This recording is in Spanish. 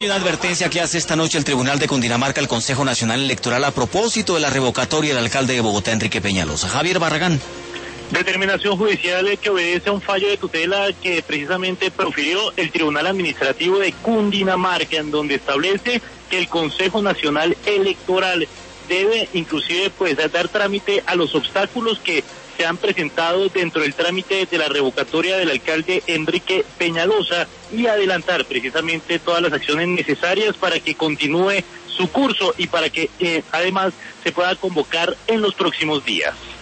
Una advertencia que hace esta noche el Tribunal de Cundinamarca al Consejo Nacional Electoral a propósito de la revocatoria del alcalde de Bogotá, Enrique Peñalosa. Javier Barragán. Determinación judicial que obedece a un fallo de tutela que precisamente profirió el Tribunal Administrativo de Cundinamarca, en donde establece que el Consejo Nacional Electoral debe inclusive dar trámite a los obstáculos que se han presentado dentro del trámite de la revocatoria del alcalde Enrique Peñalosa y adelantar precisamente todas las acciones necesarias para que continúe su curso y para que además se pueda convocar en los próximos días.